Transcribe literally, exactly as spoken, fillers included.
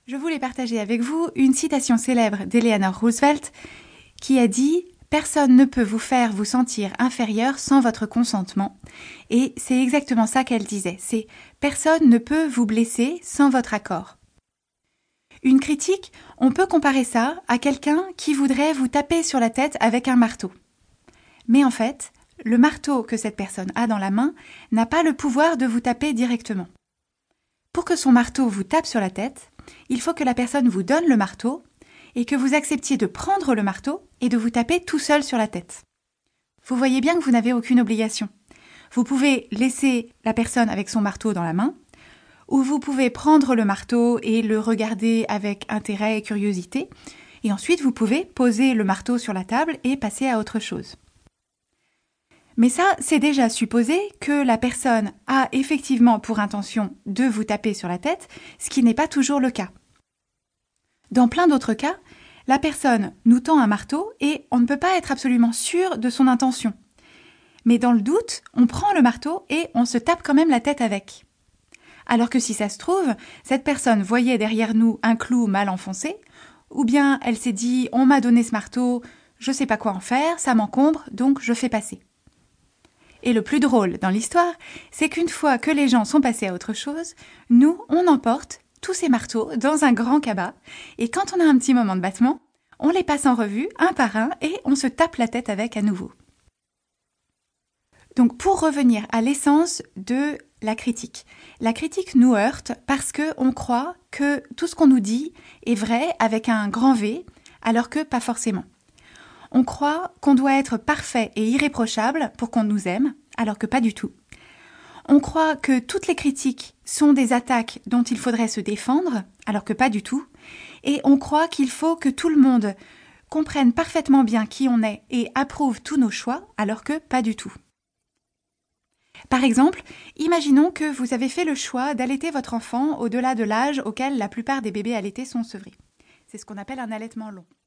Je voulais partager avec vous une citation célèbre d'Eleanor Roosevelt qui a dit « Personne ne peut vous faire vous sentir inférieur sans votre consentement ». Et c'est exactement ça qu'elle disait, c'est « Personne ne peut vous blesser sans votre accord ». Une critique, on peut comparer ça à quelqu'un qui voudrait vous taper sur la tête avec un marteau. Mais en fait, le marteau que cette personne a dans la main n'a pas le pouvoir de vous taper directement. Pour que son marteau vous tape sur la tête, il faut que la personne vous donne le marteau et que vous acceptiez de prendre le marteau et de vous taper tout seul sur la tête. Vous voyez bien que vous n'avez aucune obligation. Vous pouvez laisser la personne avec son marteau dans la main, ou vous pouvez prendre le marteau et le regarder avec intérêt et curiosité, et ensuite vous pouvez poser le marteau sur la table et passer à autre chose. Mais ça, c'est déjà supposer que la personne a effectivement pour intention de vous taper sur la tête, ce qui n'est pas toujours le cas. Dans plein d'autres cas, la personne nous tend un marteau et on ne peut pas être absolument sûr de son intention. Mais dans le doute, on prend le marteau et on se tape quand même la tête avec. Alors que si ça se trouve, cette personne voyait derrière nous un clou mal enfoncé, ou bien elle s'est dit « on m'a donné ce marteau, je sais pas quoi en faire, ça m'encombre, donc je fais passer ». Et le plus drôle dans l'histoire, c'est qu'une fois que les gens sont passés à autre chose, nous, on emporte tous ces marteaux dans un grand cabas, et quand on a un petit moment de battement, on les passe en revue un par un et on se tape la tête avec à nouveau. Donc pour revenir à l'essence de la critique, la critique nous heurte parce qu'on croit que tout ce qu'on nous dit est vrai avec un grand V, alors que pas forcément. On croit qu'on doit être parfait et irréprochable pour qu'on nous aime, alors que pas du tout. On croit que toutes les critiques sont des attaques dont il faudrait se défendre, alors que pas du tout. Et on croit qu'il faut que tout le monde comprenne parfaitement bien qui on est et approuve tous nos choix, alors que pas du tout. Par exemple, imaginons que vous avez fait le choix d'allaiter votre enfant au-delà de l'âge auquel la plupart des bébés allaités sont sevrés. C'est ce qu'on appelle un allaitement long.